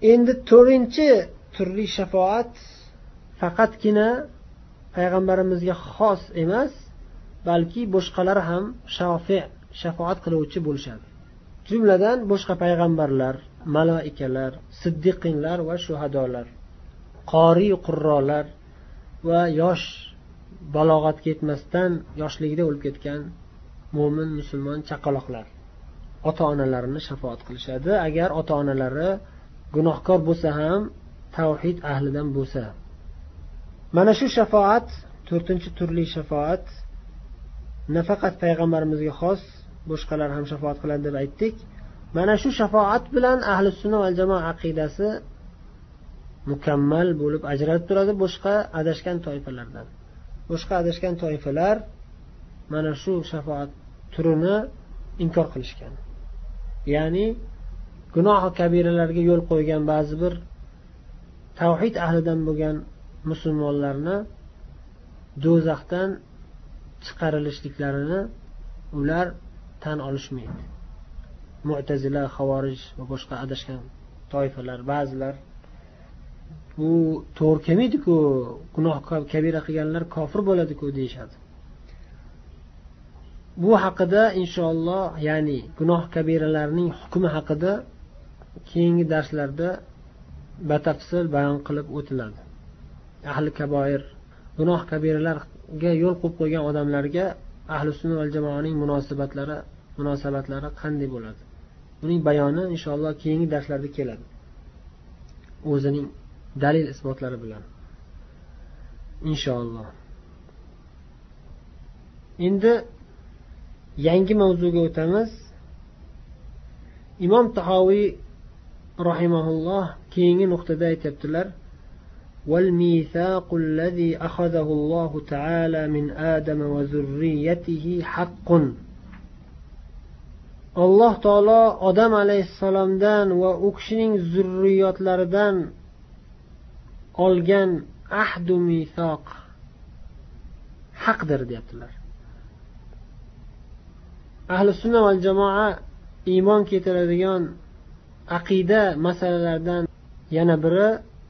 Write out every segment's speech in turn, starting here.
Endi 4-chi turli shafaat faqatgina payg'ambarimizga xos emas, balki boshqalar ham shafaat qiluvchi bo'lishadi. Jumladan boshqa payg'ambarlar, malaikalar, siddiqinlar va shuhadolar, qori qurrolar va yosh balog'atga yetmasdan yoshligida o'lib ketgan mo'min musulmon chaqaloqlar ota-onalarini shafaat qilishadi, agar ota-onalari gunohkor bo'lsa ham tavhid ahlidan bo'lsa. Mana shu shafaat, 4-chi turli shafaat nafaqat payg'ambarimizga xos, boshqalar ham shafaat qiladi deb aytdik. Mana shu shafaat bilan ahli sunna va jamoa aqidasi mukammal bo'lib ajralib turadi boshqa adashgan toifalardan. Boshqa adashgan toifalar mana shu shafaat turini inkor qilishgan. Ya'ni gunoh kabiralarga yo'l qo'ygan ba'zi bir tavhid ahlidan bo'lgan musulmonlarni do'zaxdan chiqarilishliklarini ular tan olishmaydi. Mu'tazila, Xavorij va boshqa adashgan toifalar ba'zilar bu to'g'ri kelmaydi-ku, gunoh kabira qilganlar kofir bo'ladi-ku deyshadi. Bu haqida inshaalloh, ya'ni gunoh kabiralarning hukmi haqida keyingi darslarda batafsil bayon qilib o'tiladi. Ahli kaboir, gunoh kabiralarga yo'l qo'yib qo'ygan odamlarga ahli sunna va jamoaning munosabatlari qanday bo'ladi? Uning bayoni inshaalloh keyingi darslarda keladi. O'zining dalil isbotlari bilan. Inshaalloh. Endi yangi mavzuga o'tamiz. Imom Tahoviy rahimahulloh keyingi nuqtada aytibdilar: وَالْمِيثَاقُ الَّذِي أَخَذَهُ اللَّهُ تَعَالَى مِنْ آدَمَ وَذُرِّيَّتِهِ حَقٌّ. Alloh taolo Odam alayhissalomdan va u kishining zurriyotlaridan olgan ahdu misoq haqdir deyaptilar. Ahli sunna va jamoa iymon keltiradigan aqida masalalardan yana biri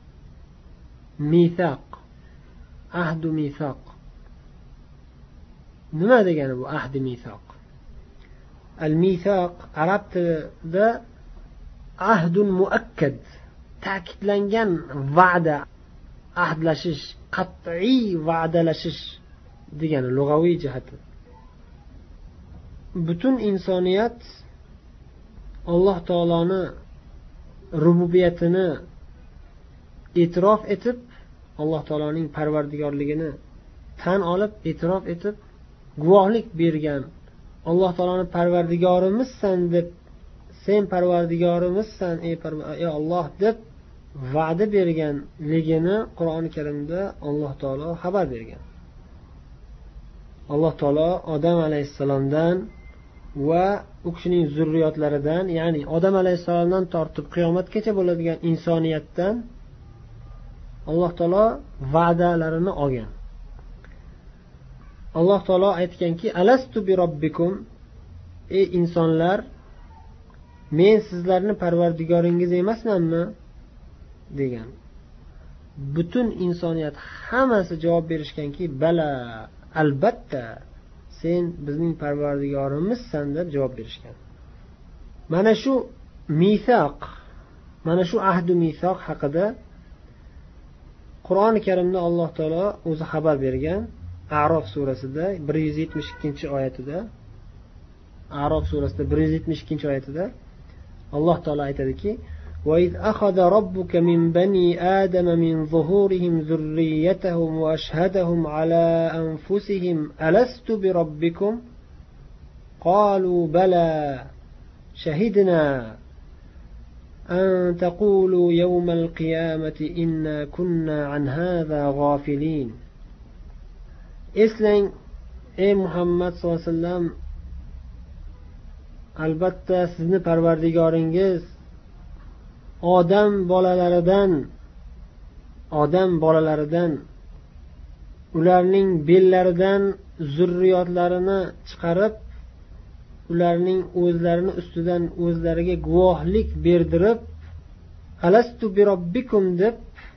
misoq, ahdu misoq. Nima degani bu ahdu misoq? Al-misoq arab tilida ahdun muakkad, ta'kidlangan va'da, ahdlashish, qat'iy va'dalashish degani lug'aviy jihati. Butun insoniyat Alloh taoloni rububiyatini e'tirof etib, Alloh taoloning parvardigorligini tan olib, e'tirof etib, guvohlik bergan, Alloh taoloni parvardigorimizsan deb, sen parvardigorimizsan ey Alloh deb va'da berganligini Qur'oni Karimda Alloh taolo xabar bergan. Alloh taolo Odam alayhissalomdan va u kishining zurriyotlaridan, ya'ni Odam alayhissalomdan tortib qiyomatgacha bo'ladigan insoniyatdan Alloh taolo va'dalarini olgan. Alloh taolo aytganki: "Alastu bi robbikum", ey insonlar, men sizlarning parvardigoringiz emasmanmi degan. Butun insoniyat hammasi javob berishganki, "Bala, albatta, sen bizning parvardigorimizsan" deb javob berishgan. Mana shu misoq, mana shu ahdu misoq haqida Qur'oni Karimda Alloh taolo o'zi xabar bergan. A'rof surasida 172-oyatida, A'rof surasida 172-oyatida Alloh taolo aytadiki: وَإِذْ أَخَذَ رَبُّكَ مِنْ بَنِي آدَمَ مِنْ ظُهُورِهِمْ ذُرِّيَّتَهُمْ وَأَشْهَدَهُمْ عَلَى أَنفُسِهِمْ أَلَسْتُ بِرَبِّكُمْ قَالُوا بَلَى شَهِدْنَا أَنْ تَقُولُوا يَوْمَ الْقِيَامَةِ إِنَّا كُنَّا عَنْ هَذَا غَافِلِينَ. Eslang, ey Muhammad sallallohu alayhi vasallam, albatta sizni parvardigoringiz odam bolalaridan ularning bellaridan zurriyotlarini chiqarib, ularning o'zlarini ustidan o'zlariga guvohlik berdirib alastu bi robbikum deb,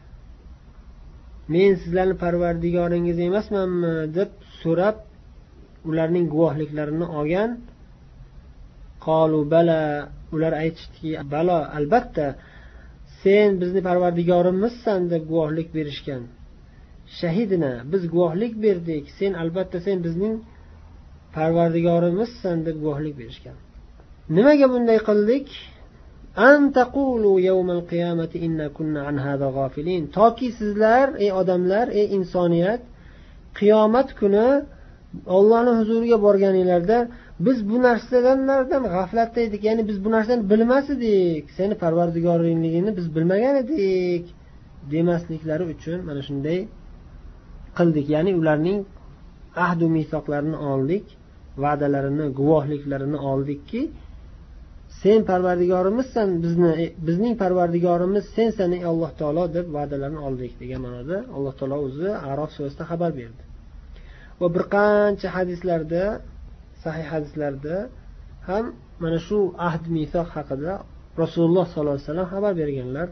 men sizlarning parvardigoringiz emasmanmi deb so'rab ularning guvohliklarini olgan. Qalu bala, ular aytishdiki, balo, albatta sen bizni parvardigorimizsan deb guvohlik berishgan. Shahidna, biz guvohlik berdik, sen albatta sen bizning parvardigorimizsan deb guvohlik berishgan. Nimaga bunday qildik? An taqulu yawmal qiyamati inna kunna an hada g'afilin. Toki sizlar, ey odamlar, ey insoniyat, qiyomat kuni Allohning huzuriga borganinglarda biz bu narsalardan g'aflatda edik, ya'ni biz bu narsani bilmas edik, seni parvardigoringligini biz bilmagan edik demasliklari uchun mana shunday qildik. Ya'ni ularning ahd va misoqlarini oldik, va'dalarini, guvohliklarini oldikki, sen parvardigorimizsan, bizning parvardigorimiz sensan ey Alloh taolo deb va'dalarni oldik degan ma'noda Alloh taolo o'zi A'rof surasida xabar berdi. Va bir qancha hadislarda, sahih hadislarda ham mana shu ahd misoq haqida Rasululloh sollallohu alayhi vasallam xabar berganlar.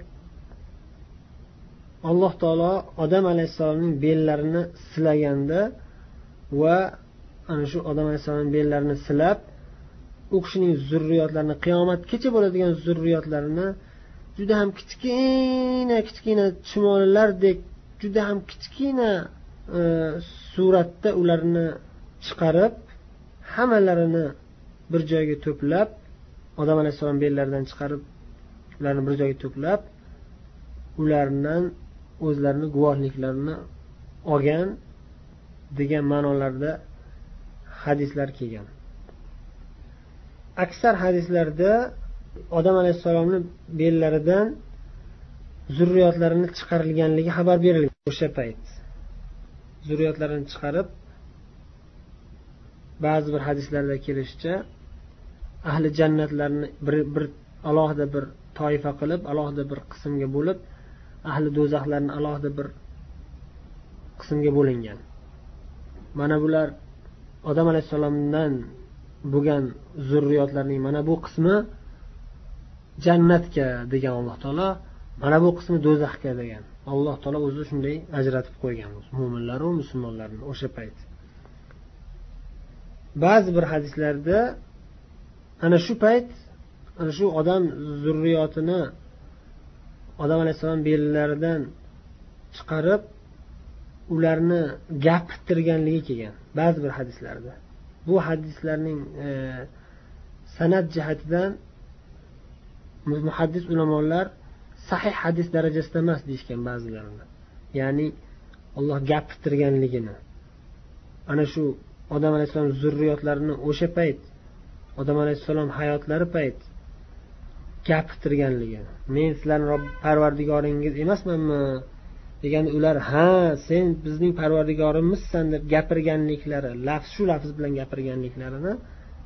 Alloh taolo Odam alayhissalomning bellarini silaganda va ana shu Odam alayhissalomning bellarini silab, u kishining zurriyotlarini, qiyomatgacha bo'ladigan zurriyotlarini juda ham kichkina chumolilardek, juda ham kichkina suratda ularni chiqarib, hammalarini bir joyga to'plab, Odam alayhissalom bellaridan chiqarib, ularni bir joyga to'plab, ulardan o'zlarini guvohliklarini olgan degan ma'nolarda hadislar kelgan. Aksar hadislarda Odam alayhissalomning bellaridan zurriyotlarini chiqarilganligi xabar berilgan. O'sha payt zurriyotlarini chiqarib, ba'zi bir hadislarda kelishicha ahli jannatlarni bir alohida bir toifa qilib, alohida bir qismga bo'lib, ahli do'zaxlarni alohida bir qismga bo'lingan. Mana bular Odam alayhissalomdan bo'lgan zurriyotlarning mana bu qismi jannatga degan Alloh taolo, mana bu qismi do'zaxga degan. Alloh taolo o'zi shunday ajratib qo'ygan mu'minlar va musulmonlarni o'sha payt. Ba'zi bir hadislarda ana shu payt, ana shu odam zurriyotini Odam alayhissalom bellaridan chiqarib, ularni gapirtirganligi kelgan. Ba'zi bir hadislarda. Bu hadislarning sanad jihatidan muhaddis ulamolar sahih hadis darajasida emas deyishgan ba'zilarida. Ya'ni Alloh gapirtirganligini. Ana shu Odam alayhissalom zurriyotlarini o'sha payt, Odam alayhissalom hayotlari payt gapirtirganligi. Men sizlarning parvardigoringiz emasmanmi degan ular, ha, sen bizning parvardigorimizsan deb gapirganliklari, shu lafz bilan gapirganliklarini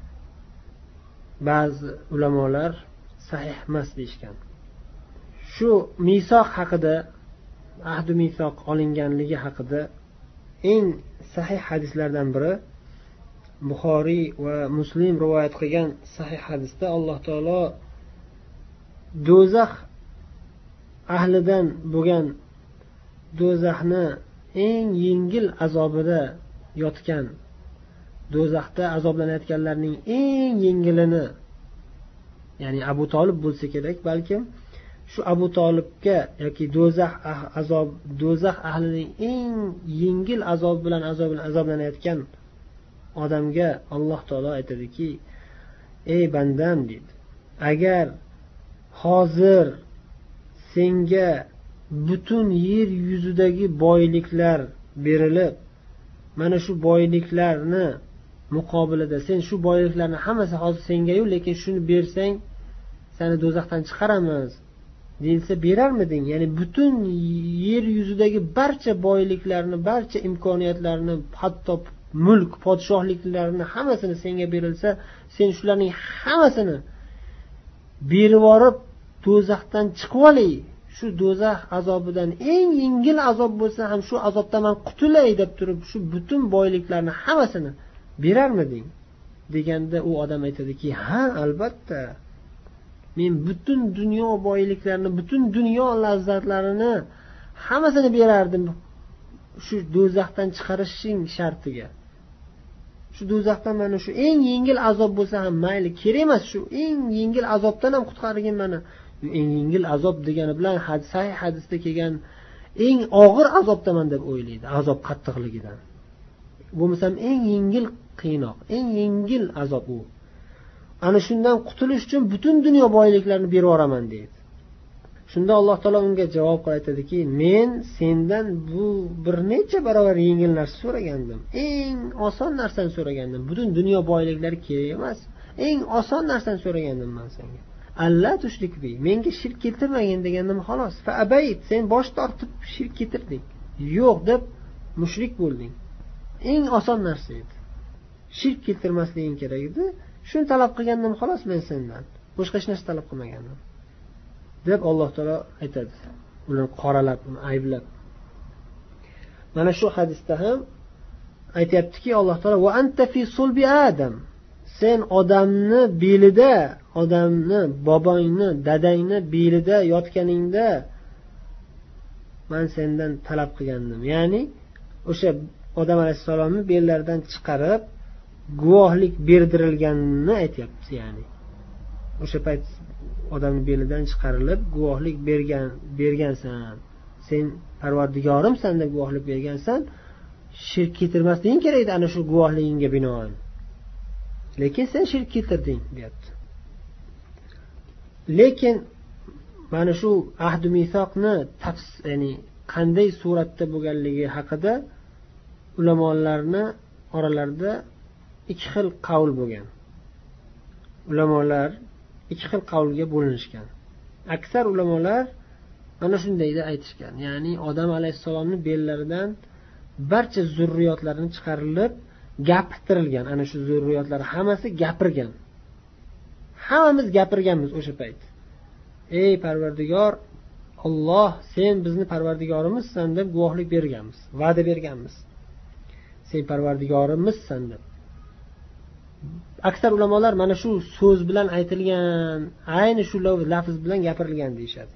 ba'zi ulamolar sahih emas deyishgan. Shu misoq haqida, ahd va misoq olinganligi haqida eng sahih hadislardan biri Buxoriy va Muslim rivoyat qilgan sahih hadisda Alloh taolo do'zax ahlidan bo'lgan do'zaxni eng yengil azobida yotgan, do'zaxda azoblanayotganlarning eng yengilini, ya'ni Abu Tolib bo'lsa kerak, balkim shu Abu Tolibga yoki do'zax ahlining eng yengil azob bilan azoblanayotgan odamga Alloh taolo aytadiki, ey bandam deydi, agar hozir senga butun yer yuzidagi boyliklar berilib, mana shu boyliklarni muqobilida sen shu boyliklarni hammasi hozir senga-yu, lekin shuni bersang seni do'zaxdan chiqaramiz deyilsa, berarmiding? Ya'ni butun yer yuzidagi barcha boyliklarni, barcha imkoniyatlarni, hatto mulk, podshohliklarni hammasini senga berilsa, sen shularning hammasini berib yorib do'zaxdan chiqib olay, shu do'zax azobidan eng yengil azob bo'lsa ham shu azobdan men qutulay deb turib, shu butun boyliklarni hammasini berarmiding deganda u odam aytadiki, ha, albatta. men butun dunyo boyliklarini, butun dunyo lazzatlarini hammasini berardim shu do'zaxdan chiqarishing shartiga. Shu do'zaxdan mana shu eng yengil azob bo'lsa ham mayli, kerak emas, shu eng yengil azobdan ham qutqargin meni. Eng yengil azob degani bilan sahih hadisda kelgan eng og'ir azobdaman deb o'ylaydi, azob qattiqligidan. Bo'lmasam eng yengil qiynoq, eng yengil azob u. Ana shundan qutulish uchun butun dunyo boyliklarini berib yuboraman deydi. Shunda Alloh taolo unga javob qaytadiki, men sendan bu bir necha barobar yengil narsa so'ragandim. Eng oson narsani so'ragandim. Butun dunyo boyliklari kerak emas. Eng oson narsani so'ragandim men senga. Alla tushrik bi, menga shirk keltirmagin degandim xolos. Fa abayt, sen bosh tortib shirk keltirding. Yo'q deb mushrik bo'lding. Eng oson narsa edi. Shirk keltirmasliging kerak edi. Shuni talab qilgandim xolos men sendan. Boshqa hech narsa talab qilmagandim. deb Alloh taolo aytadi. Ularni qoralab, uni ayblab. Mana shu hadisda ham aytayaptiki Alloh taolo va anta fi sulbi Adam. Sen odamni belida, odamni bobongni, dadangni belida yotganingda men sendan talab qilgandim. Ya'ni o'sha odam alayhisalomni bellaridan chiqarib guvohlik berdirilganini aytayapti, ya'ni. O'sha payt odamni belidan chiqarilib guvohlik bergansan. Sen Parvardigorimsan deb guvohlik bergansan. Shirk keltirmasliging kerak edi ana shu guvohligingga binoan. Lekin sen shirk keltirding, deyapti. Lekin mana shu ahd-u misoqni ya'ni qanday suratda bo'lganligi haqida ulamolarni oralarida ikki xil qavl bo'lgan. Ulamolar ikki xil qavlga bo'linishgan. Aksar ulamolar mana shunday deb aytishgan. Ya'ni odam alayhissalomning bellaridan barcha zurriyotlarini chiqarilib gapirtirilgan. Ana shu zurriyotlar hammasi gapirgan. Hammamiz gapirganmiz o'sha payt. Ey Parvardigor, Alloh, sen bizni Parvardigorimizsan deb guvohlik berganmiz, va'da berganmiz. Sen Parvardigorimizsan deb. Aksar ulamolar mana shu so'z bilan aytilgan, ayni shu lafz bilan gapirilgan deyshadi.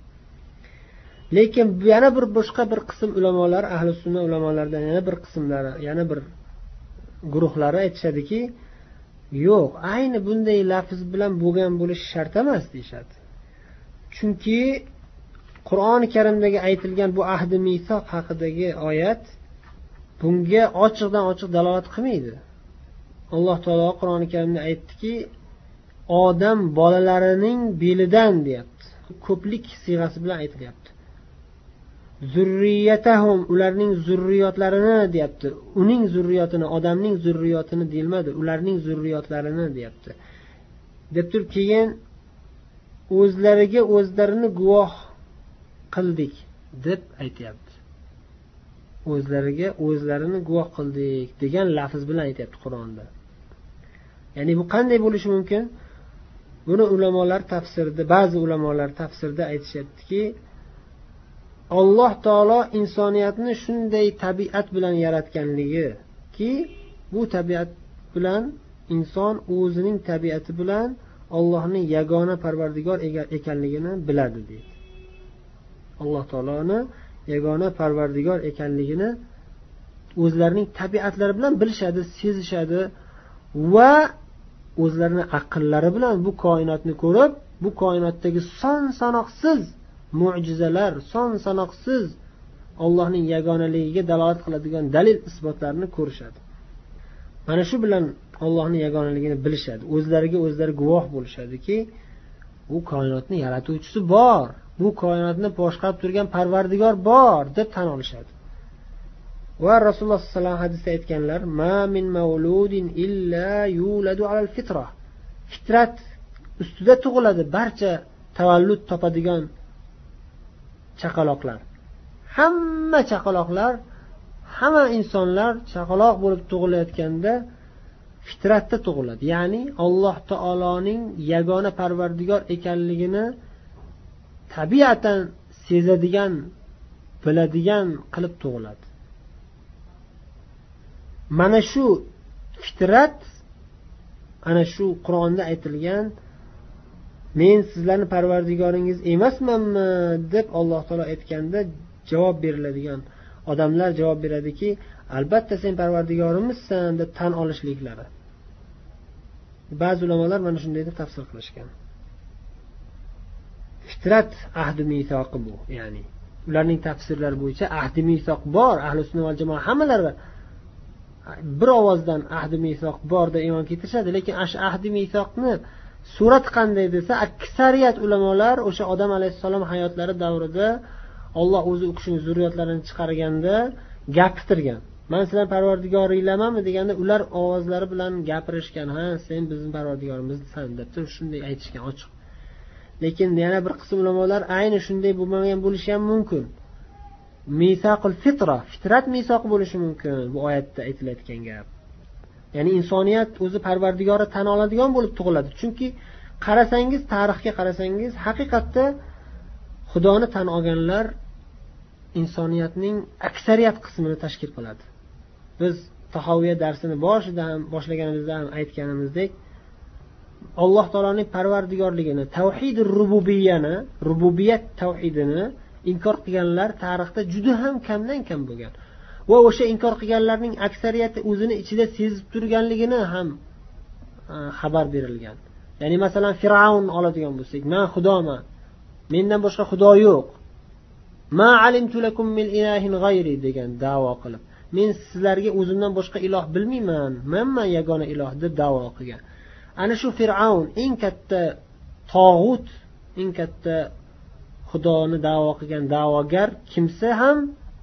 Lekin yana bir boshqa bir qism ulamolar, ahli sunna ulamolaridan yana bir qismlari, yana bir guruhlari aytishadiki, yo'q, ayni bunday lafz bilan bo'lgan bo'lishi shart emas deyshadi. Chunki Qur'oni Karimdagi aytilgan bu ahd-i misoq haqidagi oyat bunga ochiqdan ochiq dalolat qilmaydi. Alloh taolo Qur'oni Karimda aytdiki, odam bolalarining belidan deyapti. Ko'plik siyg'asi bilan aytilyapti. Zurriyatahum, ularning zurriyotlarini deyapti. Uning zurriyotini, odamning zurriyotini deyilmadi, ularning zurriyotlarini deyapti. Deb turib keyin o'zlariga o'zlarini guvoh qildik deb aytayapti. O'zlariga o'zlarini guvoh qildik degan lafz bilan aytayapti Qur'onda. Ya'ni bu qanday bo'lishi mumkin? Buni ulamolar tafsirda, ba'zi ulamolar tafsirda aytishyaptiki, Alloh taolo insoniyatni shunday tabiat bilan yaratganligi ki, bu tabiat bilan inson o'zining tabiati bilan Allohning yagona Parvardigor ekanligini biladi deydi. Alloh taoloni yagona Parvardigor ekanligini o'zlarining tabiatlari bilan bilishadi, sezishadi va o'zlarining aqllari bilan bu koinotni ko'rib, bu koinotdagi son sanoqsiz mo'jizalar, son sanoqsiz Allohning yagonaligiga dalolat qiladigan dalil isbotlarni ko'rishadi. Mana shu bilan Allohning yagonaligini bilishadi. O'zlariga o'zlari guvoh bo'lishadiki, bu koinotni yaratuvchisi bor, bu koinotni boshqarib turgan Parvardigor bor deb tan olishadi. Va Rasululloh sollallohu alayhi vasallam hadisda aytganlar, "Ma min mawludin illa yuladu alal fitra." Fitrat ustida tug'iladi barcha tavallud topadigan chaqaloqlar. Hamma chaqaloqlar, hamma insonlar chaqaloq bo'lib tug'ilayotganda fitratda tug'iladi. Ya'ni Alloh taoloning yagona Parvardigor ekanligini tabiatan sezadigan, biladigan qilib tug'iladi. Mana shu fitrat ana shu Qur'onda aytilgan men sizlarning parvardigoringiz emasmanmi deb Alloh taolo aytganda javob beriladigan odamlar javob beradiki, albatta sen parvardigorimizsan deb tan olishliklari. Ba'zi ulamolar mana shunday deb tafsir qilishgan. Fitrat ahdi misoqi bu, ya'ni ularning tafsirlari bo'yicha ahdi misoq bor, ahli sunna val jamoa hammalari bir ovozdan ahdi misoq bor deb iymon keltirishadi, lekin ahdi misoqni surat qanday desa, aksariyat ulamolar o'sha odam alayhissalom hayotlari davrida Alloh o'zi u kishining zurriyotlarini chiqarganda gapirtirgan. Men sizlar parvardigoringlarmanmi deganda ular ovozlari bilan gapirishgan, ha sen bizning parvardigorimizsan deb shunday aytishgan ochiq. Lekin yana bir qism ulamolar ayni shunday bo'lmagan bo'lishi ham mumkin. Misaqul fitra, fitrat misoqi bo'lishi mumkin bu oyatda aytilayotgan gap. Ya'ni insoniyat o'zi parvardigori tan oladigan bo'lib tug'iladi. Chunki qarasangiz, tarixga qarasangiz, haqiqatda Xudoni tan olganlar insoniyatning aksariyat qismini tashkil qiladi. Biz Tahoviya darsini boshida ham boshlaganimizda ham aytganimizdek, Alloh taoloning parvardigorligini, tavhidur rububiyyani, rububiyat tavhidini inkor qilganlar tarixda juda ham kamdan kam bo'lgan. Va o'sha inkor qilganlarning aksariyati o'zini ichida sezib turganligini ham xabar berilgan. Ya'ni masalan Fir'avn oladigan bo'lsak, men xudoman, mendan boshqa xudo yo'q. Ma alimtu lakum min ilahin g'ayri degan da'vo qilib, men sizlarga o'zimdan boshqa iloh bilmayman, menman yagona iloh deb da'vo qilgan. Ana shu Fir'avn eng katta tog'ut, eng katta xudoni da'vo qilgan da'vogar kimsa ham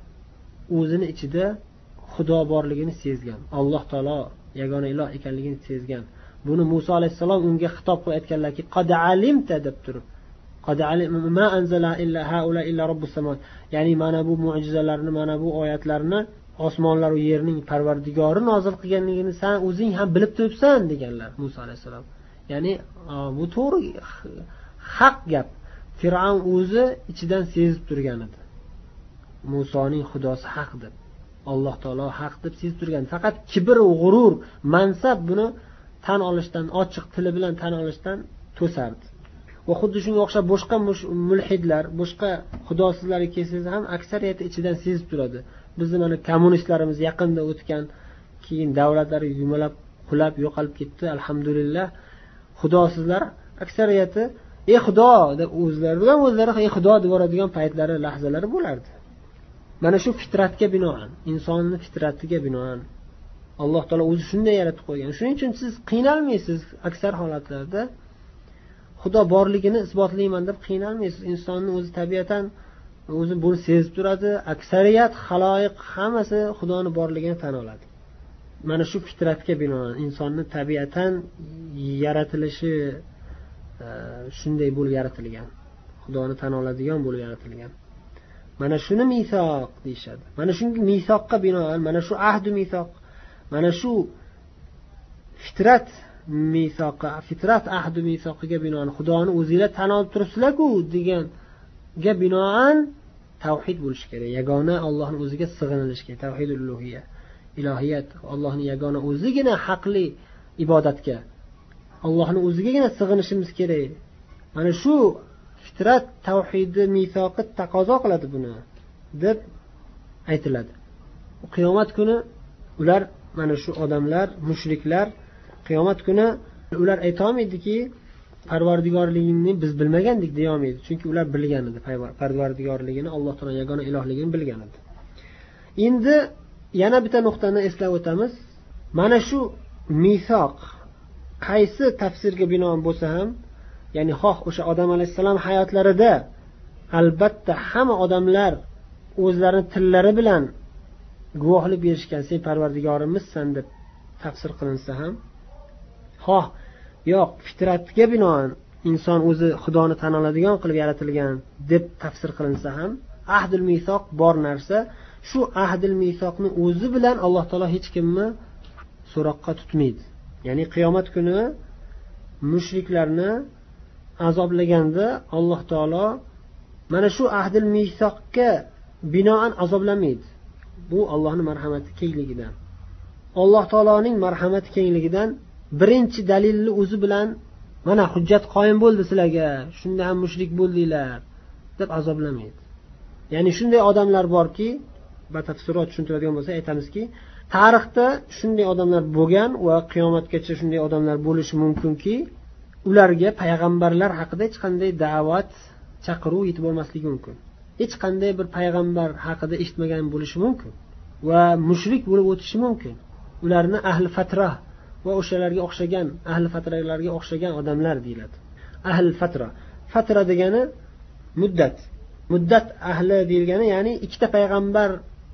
o'zini ichida xudo borligini sezgan. Alloh taolo yagona iloh ekanligini sezgan. Buni Musa alayhissalom unga xitob qilib aytganlarki, qad alimta deb turib, qad alim ma anzala illa haula illa robbus samawat. Ya'ni mana bu mo'jizalarni, mana bu oyatlarni osmonlar va yerning parvardigori nozil qilganligini sen o'zing ham bilib turibsan deganlar Musa alayhissalom. Ya'ni bu to'g'ri haq gap. Fir'avn o'zi ichidan sezib turgan edi. Musoning xudosi haq deb, Alloh taolo haq deb sezib turgan. Faqat kibr va g'urur, mansab buni tan olishdan, ochiq tili bilan tan olishdan to'sardi. Va xuddi shunga o'xshab boshqa mulhidlar, boshqa xudosizlarga kelsangiz ham aksariyati ichidan sezib turadi. Bizning mana kommunistlarimiz yaqinda o'tgan, keyin davlatlari yumalab, qulab, yo'qolib ketdi, alhamdulillah. Xudosizlar aksariyati ey xudo deb o'zlari bilan o'zlari ey xudo deb yoradigan paytlari, lahzalari bo'lardi. Mana shu fitratga binoan, insonning fitratiga binoan Alloh taolo o'zi shunday yaratib qo'ygan. Shuning uchun siz qiynalmaysiz aksar holatlarda. Xudo borligini isbotlayman deb qiynalmaysiz. Insonning o'zi tabiatan o'zi buni sezib turadi. Aksariyat xaloyiq hammasi Xudoning borligini tan oladi. Mana shu fitratga binoan insonning tabiatan yaratilishi shunday bo'lib yaratilgan. Xudoni tan oladigan bo'lib yaratilgan. Mana shuni misoq deyshadi. Mana shunga misoqqa binoan, mana shu ahdu misoq, mana shu fitrat misoqqa, fitrat ahdu misoqiga binoan Xudoni o'zingizlar tan olib turibsizlar-ku deganga binoan tavhid bo'lishi kerak. Yagona Allohning o'ziga sig'inilish kerak. Tavhidul uluhiyya, ilohiyat, Allohning yagona o'zigina haqli ibodatga, Allohning o'zigagina sig'inishimiz kerak. Mana shu fitrat tavhidi misoqi taqozo qiladi buni deb aytiladi. Qiyomat kuni ular, mana shu odamlar, mushriklar qiyomat kuni ular aytolmaydiki, parvardigorligini biz bilmagandik deya olmaydi. Chunki ular bilgan edi parvardigorligini, Alloh taolo yagona ilohligini bilgan edi. Endi yana bitta nuqtani eslab o'tamiz. Mana shu misoq qaysi tafsirga binoan bo'lsa ham, ya'ni xoh o'sha odam alayhissalom hayotlarida albatta hamma odamlar o'zlarining tillari bilan guvohlik berishgan, sen parvardigorimizsan deb tafsir qilinsa ham, xoh yo'q fitratga binoan inson o'zi Xudoni tan oladigan qilib yaratilgan deb tafsir qilinsa ham, ahdul misoq bor narsa, shu ahdul misoqni o'zi bilan Alloh taolo hech kimni so'roqqa tutmaydi. Ya'ni qiyomat kuni mushriklarni azoblaganda Alloh taolo mana shu ahdul misoqqa binoan azoblamaydi. Bu Allohning marhamati kengligidan. Alloh taoloning marhamati kengligidan birinchi dalilni o'zi bilan mana hujjat qoyim bo'ldi sizlarga, shunda ham mushrik bo'ldinglar deb azoblamaydi. Ya'ni shunday odamlar borki, batafsilroq tushuntiradigan bo'lsa aytamizki, tarixda shunday odamlar bo'lgan va qiyomatgacha shunday odamlar bo'lishi mumkinki, ularga payg'ambarlar haqida hech qanday da'vat, chaqiruv yetib bormasligi mumkin. Hech qanday bir payg'ambar haqida eshitmagan bo'lishi mumkin va mushrik bo'lib o'tishi mumkin. Ularni ahli fatra va o'shalarga o'xshagan, ahli fatralarga o'xshagan odamlar deyiladi. Ahli fatra. Fatra degani muddat. Muddat ahli deyilgani, ya'ni ikkita payg'ambar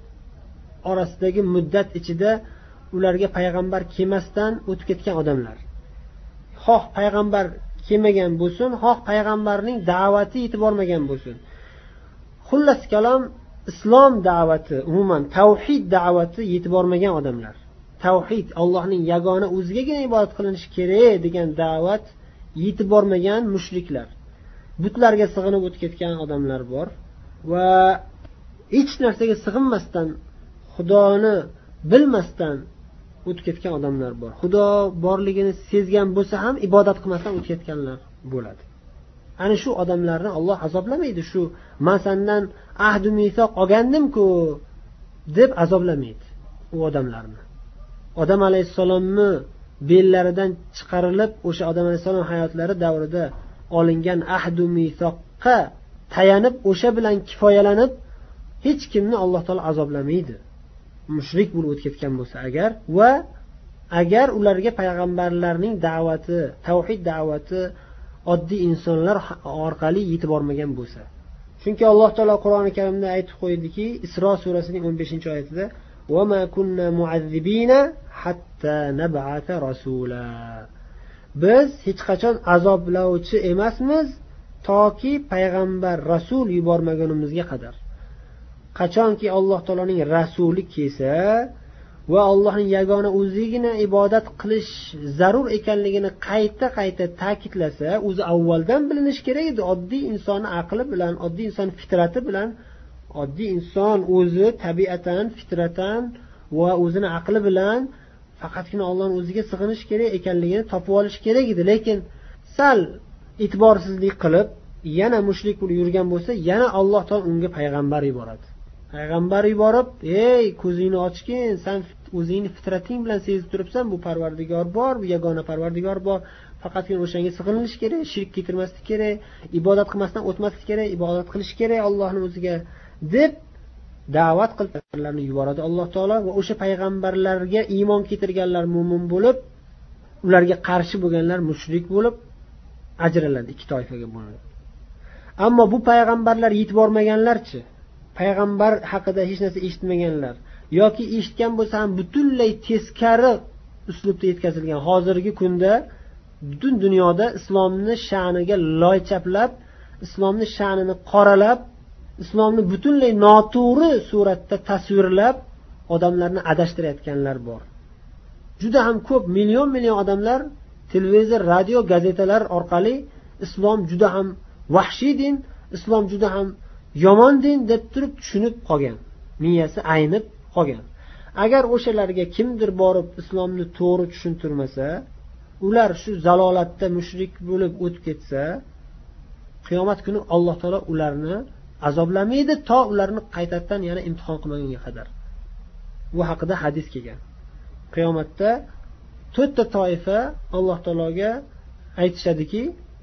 orasidagi muddat ichida ularga payg'ambar kelmasdan o'tib ketgan odamlar. Xoh payg'ambar kelmagan bo'lsin, xoh payg'ambarning da'vati yetib bormagan bo'lsin. Xullas kalom, islom da'vati, umuman tavhid da'vati yetib bormagan odamlar. Tavhid, Allohning yagona o'zigagina ibodat qilinishi kerak degan da'vat yetib bormagan mushriklar. Butlarga sig'inib o'tib ketgan odamlar bor va hech narsaga sig'inmasdan, Xudoni bilmasdan o'tib ketgan odamlar bor. Xudo borligini sezgan bo'lsa ham ibodat qilmasdan o'tib ketganlar bo'ladi. Ana shu odamlarni Alloh azoblamaydi. Shu men sendan ahd misoq olgandim-ku deb azoblamaydi u odamlarni. Odam alayhissalomni bellaridan chiqarilib, o'sha odam alayhissalom hayotlari davrida olingan ahd misoqqa tayanib, o'sha bilan kifoyalanib hech kimni Alloh taolo azoblamaydi. Mushrik bo'lib o'tib ketgan bo'lsa agar, va agar ularga payg'ambarlarning da'vati, tavhid da'vati oddiy insonlar orqali yetib bormagan bo'lsa. Chunki Alloh taolo Qur'oni Karimda aytib qo'ydiki, Isro surasining 15-oyatida: "Va ma kunna mu'azzibina hatta nab'ata rasula." Biz hech qachon azoblovchi emasmiz toki payg'ambar, rasul yubormagunimizga qadar. Qachonki Alloh taoloning rasuli kelsa va Allohning yagona o'zigina ibodat qilish zarur ekanligini qayta ta'kidlasa, o'zi avvaldan bilinish kerak edi. Oddiy inson aqli bilan, oddiy inson fitrati bilan, oddiy inson o'zi tabiatan, fitratan va o'zini aqli bilan faqatgina Allohning o'ziga sig'inish kerak ekanligini topib olish kerak edi. Lekin sal e'tiborsizlik qilib, yana mushrik bo'lib yurgan bo'lsa, yana Alloh taolo unga payg'ambar yuboradi. Payg'ambar yuborib, "Ey, ko'zingni ochgin, sen o'zingni fitrating bilan sezib turibsan, bu Parvardigor bor, bu yagona Parvardigor bor. Faqatgina o'shanga sig'inish kerak, shirk keltirmaslik kerak, ibodat qilmasdan o'tmaslik kerak, ibodat qilish kerak Allohning o'ziga" deb da'vat qilganlarni yuboradi Alloh taolo va o'sha payg'ambarlarga iymon keltirganlar mu'min bo'lib, ularga qarshi bo'lganlar mushrik bo'lib ajraladi, ikki toifaga bo'linadi. Ammo bu payg'ambarlar yetib bormaganlarchi? Payg'ambar haqida hech narsa eshitmaganlar yoki eshitgan bo'lsa ham butunlay teskari uslubda yetkazilgan. Hozirgi kunda butun dunyoda islomni sha'niga loy chaplab, islomni sha'nini qoralab, islomni butunlay noto'g'ri suratda tasvirlab odamlarni adashtirayotganlar bor. Juda ham ko'p, million odamlar televizor, radio, gazetalar orqali islom juda ham vahshiy din, islom juda ham yomon din deb turib tushunib qolgan, miyasi aynib qolgan. Agar o'shalarga kimdir borib islomni to'g'ri tushuntirmasa, ular shu zalolatda mushrik bo'lib o'tib ketsa, qiyomat kuni Alloh taolo ularni azoblamaydi to ularni qaytadan yana imtihon qilmagunga qadar. Bu haqida hadis kelgan. Qiyomatda 4 ta toifa Alloh taologa aytishadiki,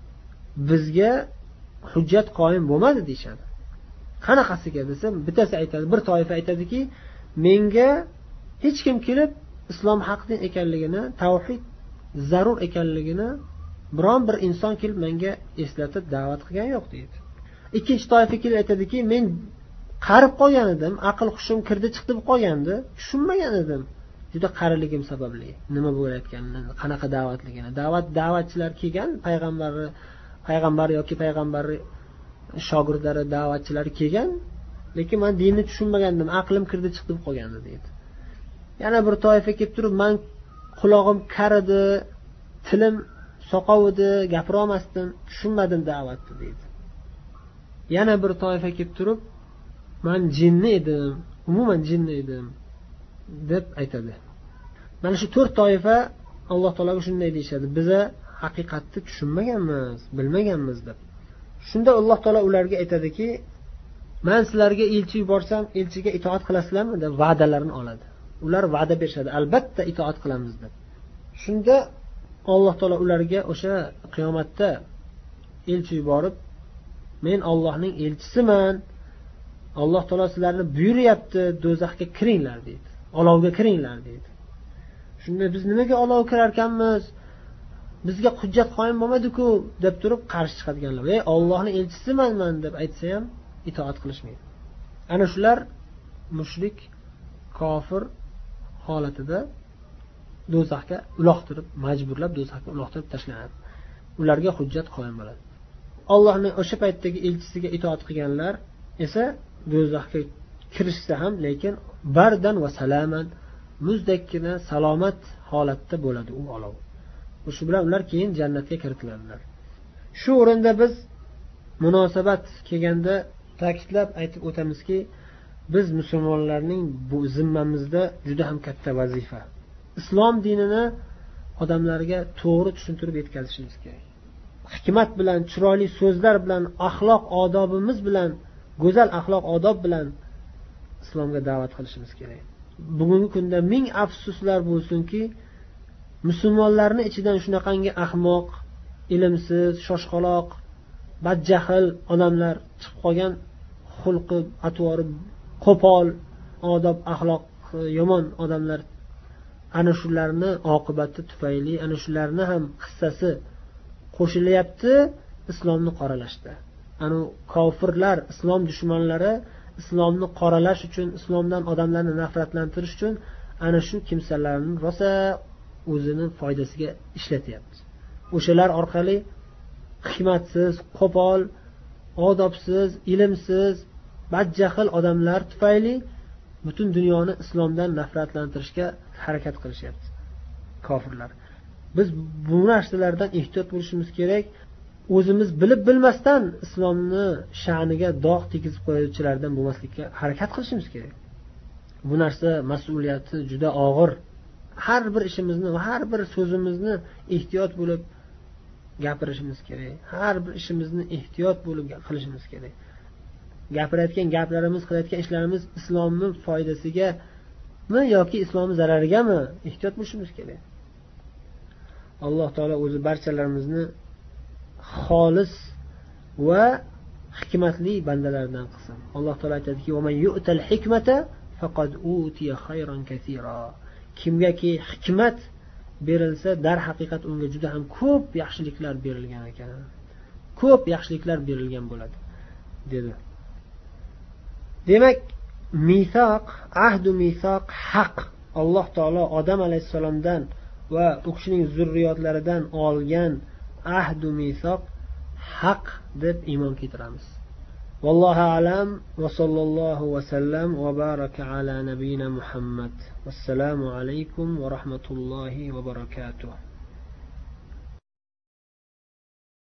bizga hujjat qoyim bo'lmadi deyshadi. Qanaqasiga desam, bittasi aytadi, bir toifa aytadiki, menga hech kim kelib islom haq din ekanligini, tavhid zarur ekanligini biron bir inson kelib menga eslatib da'vat qilgan yo'q deydi. Ikkinchi toifa kelib aytadiki, men qarib qolgan edim, aql hushim kirdi chiqdi qolgandi, tushunmagan edim. Juda qariligim sababli nima bo'layotganini, qanaqa da'vatligini. Da'vatchilar kelgan, payg'ambar yoki payg'ambar shogirdlari, da'vatchilari kelgan, lekin men dinni tushunmagandim, aqlim kirdi chiqdi qolgandi deydi. Yana bir toifa kelib turib, men quloqim kar edi, tilim soqov edi, gapira olmasdim, tushunmadim da'vatni deydi. Yana bir toifa kelib turib, men jinni edim, umuman jinni edim deb aytadi. Mana shu 4 toifa Alloh taologa shunday deyshadi: "Biza haqiqatni tushunmaganmiz, bilmaganmiz deb. Shunda Alloh taolo ularga aytadiki, men sizlarga elchi yuborsam, elchiga itoat qilasizlarmi deb va'dalarini oladi. Ular va'da berishadi, albatta itoat qilamiz deb. Shunda Alloh taolo ularga o'sha qiyomatda elchi yuborib, men Allohning elchisiman. Alloh taolo sizlarni buyuryapti, do'zaxga kiringlar deydi. Olovga kiringlar deydi. Shunda biz nimaga olovga kirar ekanmiz? Bizga hujjat qoyim bo'lmadi-ku deb turib qarshi chiqadiganlar. Ey Allohning elchisiman men deb aytsa ham itoat qilishmaydi. Ana shular mushrik, kofir holatida do'zaxga uloqtirib, majburlab do'zaxga uloqtirib tashlanadi. Ularga hujjat qoyim bo'ladi. Allohning o'sha paytdagi elchisiga itoat qilganlar esa do'zaxga kirishsa ham, lekin bardan va salaman, muzdakkina salomat holatda bo'ladi u olov. Shu bilan ular keyin jannatga kiritiladilar. Shu o'rinda biz munosabat kelganda ta'kidlab aytib o'tamizki, biz musulmonlarning bu zimmamizda juda ham katta vazifa. Islom dinini odamlarga to'g'ri tushuntirib yetkazishimiz kerak. Hikmat bilan, chiroyli so'zlar bilan, axloq odobimiz bilan, go'zal axloq odob bilan islomga da'vat qilishimiz kerak. Bugungi kunda ming afsuslar bo'lsinki, musulmonlarning ichidan shunaqangi ahmoq, ilmsiz, shoshqaloq, badjahl odamlar chiqib qolgan, xulqi, atvori qo'pol, odob, axloq yomon odamlar, ana shularni oqibati tufayli ana shularni ham hissasi qo'shilyapti islomni qoralashda. Ana kofirlar, islom dushmanlari islomni qoralash uchun, islomdan odamlarni nafratlantirish uchun ana shu kimsalarning rosa o'zini foydasiga ishlatyapti. O'shalar orqali hikmatsiz, qo'pol, odobsiz, ilmsiz, badjahl odamlar tufayli butun dunyoni islomdan nafratlantirishga harakat qilishyapti kofirlar. Biz bu narsalardan ehtiyot bo'lishimiz kerak. O'zimiz bilib bilmasdan islomni sha'niga dog' tegizib qo'yuvchilardan bo'lmaslikka harakat qilishimiz kerak. Bu narsa mas'uliyati juda og'ir. Har bir ishimizni va har bir so'zimizni ehtiyot bo'lib gapirishimiz kerak. Har bir ishimizni ehtiyot bo'lib qilishimiz kerak. Gapirayotgan gaplarimiz, qilayotgan ishlarimiz islomning foydasigami yoki islomning zararigami ehtiyot bo'lishimiz kerak. Alloh taolo o'zi barchalarimizni xolis va hikmatli bandalardan qilsin. Alloh taolo aytadiki: "Va man yu'tal hikmata faqad utiya khayran katira." Kimgaki hikmat berilsa, dar haqiqat unga juda ham ko'p yaxshiliklar berilgan ekan. Ko'p yaxshiliklar berilgan bo'ladi, dedi. Demak, misoq, ahdu misoq haq. Alloh taolo Odam alayhisalomdan va u kishining zurriyotlaridan olgan ahdu misoq haq deb iymon keltiramiz. Vallohu alam va sallallohu va sallam va baraka ala nabiyina Muhammad. Assalomu alaykum va rahmatullohi va barakatuh.